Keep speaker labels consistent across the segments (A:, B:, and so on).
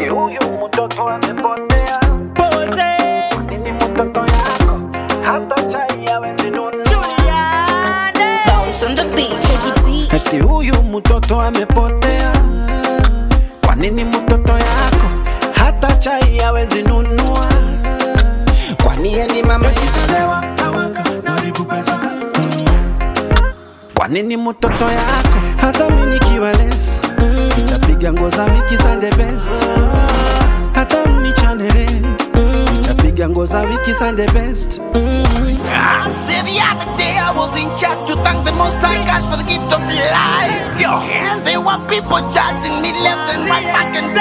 A: huyu mtoto amepotea.
B: Pose.
A: Nini mtoto yako hata chai hawezi nunua.
B: Juliane.
C: Bounce on the beat, take it beat.
A: Eti huyu mtoto amepotea. Kwa nini mtoto yako hata chai hawezi nunua? Kwani yeye ni mama yako? Kwa nini mtoto yako hata mimi nikiwa less nitapiga nguo za wiki za the best? Hata mimi chanele nitapiga nguo za wiki za the best.
D: I said the other day I was in church to thank the Most High God for the gift of life. Yo, and there were people judging me left and right, back and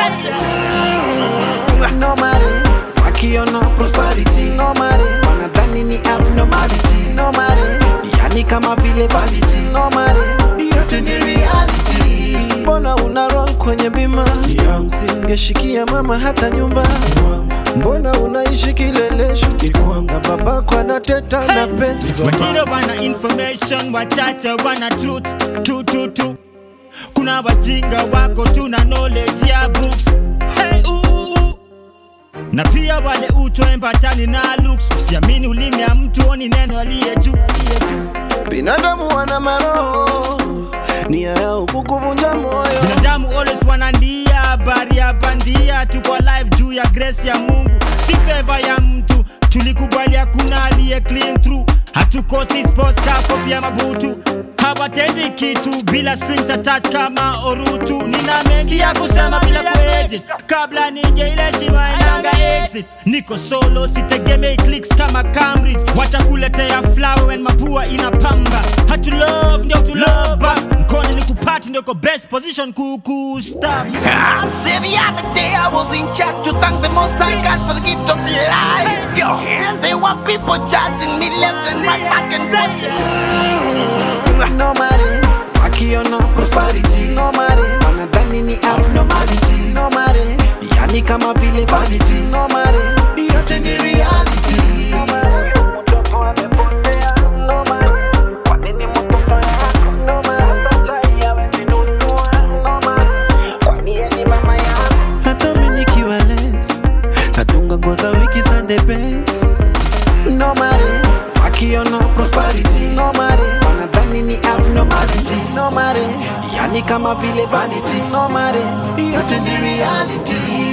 D: forth.
A: No matter wakiona prosperity, no matter wanadhani ni abnormality, no matter yani kama vile vanity, no matter yote ni reality. Mbona una roll kwenye bima? Singeshikia mama hata nyumba. Mbona unaishi kilelesho na babako anateta na pesa?
B: Wengine wana information, wachache wana truth. Tu. Kuna wajinga wako tuna knowledge ya books. Hey, na pia wale utoembatani na looks. Usiamini ulimi ya mtu, oni neno aliye juu.
A: Binadamu wana maroho, nia yao kukuvunja moyo.
B: Binadamu always wanandia habari ya bandia. Tuko live juu ya grace ya Mungu, si favor ya mtu. Tulikubali hakuna aliye clean through. Hatukosi sports car, kofia mabutu. Hawatendi kitu bila strings attached kama orutu. Nina mengi ya kusema bila kuedit. Kabla nije ile shima inanga exit. Niko solo sitegemei clicks kama Cambridge. Wacha kuletea flower when mapua inapamba. Hatu love ndio tu love back. Mkono ni kupati ndio ko best position kukustab.
D: I said the other day I was in church to thank the Most High God for the gift of life. Yo, and there were people judging me left and right, back and forth.
A: No matter wakiona prosperity, no matter wanadhani ni abnormality, no matter yani kama vile vanity, no matter yote ni reality. No matter mtoto amepotea, no matter kwa nini mtoto yako, no matter hata chai hawezi nunua, no matter kwani yeye ni mama yako. Hata mimi nikiwa less natunga nguo za wiki za the best. No matter wakiona prosperity, no matter wanadhani ni abnormality, no matter yani kama vile vanity, no matter yote ni reality.